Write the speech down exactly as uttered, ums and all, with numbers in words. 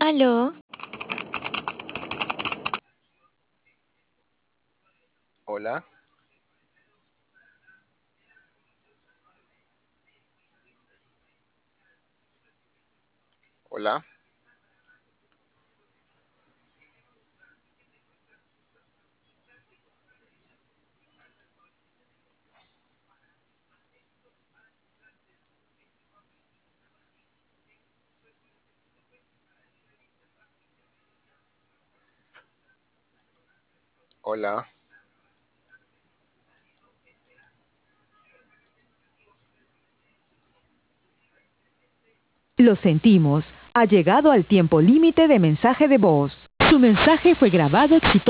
Aló, Hola, hola, hola. Lo sentimos, ha llegado al tiempo límite de mensaje de voz. Su mensaje fue grabado exitosamente.